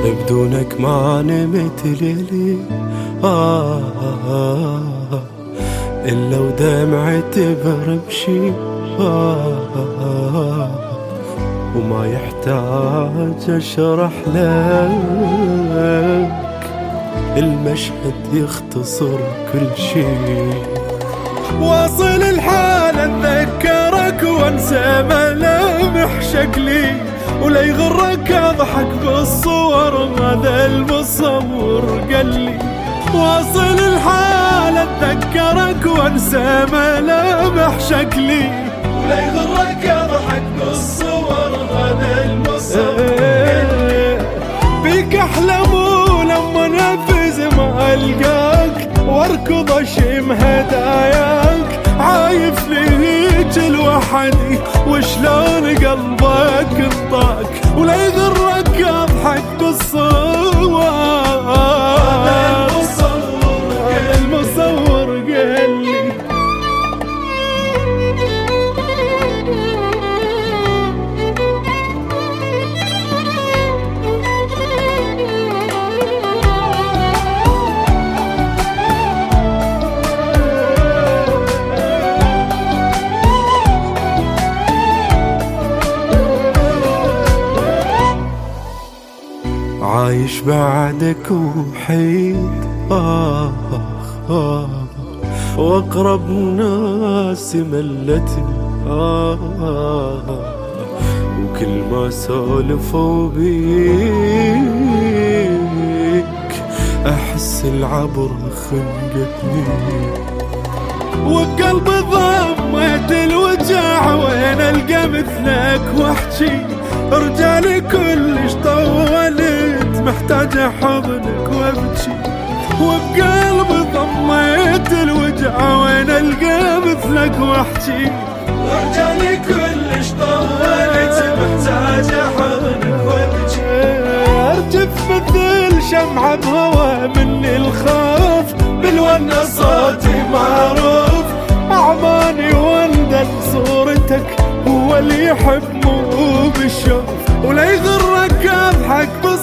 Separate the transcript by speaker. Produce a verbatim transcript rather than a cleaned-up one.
Speaker 1: بدونك ما نمت ليلي آه آه آه إلا ودمعتي برمشي آه آه آه وما يحتاج أشرح لك، المشهد يختصر كل شيء. واصل الحال أتذكرك وانسى ملامح شكلي، ولا يغرك أضحك بالصور هذا المصور قالي. واصل الحال أتذكرك وانسى ملامح شكلي، ولا يغرك أضحك بالصور هذا المصور قالي. بيك أحلم ولما نفذ ما ألقاك واركض أشم هداياك، عايف ليك لوحدي وشلون قلبك انطاك، ولا يغرك أضحك بالصور هذا المصور قالي. عايش بعدك وحيد آه آه وأقرب ناس ملتني آه آه وكل ما سولفوا بيك أحس العبر خنقتني، وبقلبي ضميت الوجع وين ألقى مثلك واحكي. رجالي كلش طولت محتاج حضنك وابكي، وبقلبي ضميت الوجع وين ألقى مثلك واحكي. رجالي كلش طولت محتاج حضنك وابكي. ارجف مثل شمعة بهوا مني الخوف، بالونة صوتي معروف أعماني واندل صورتك هو اللي يحب مو بالشوف، ولا يغرك أضحك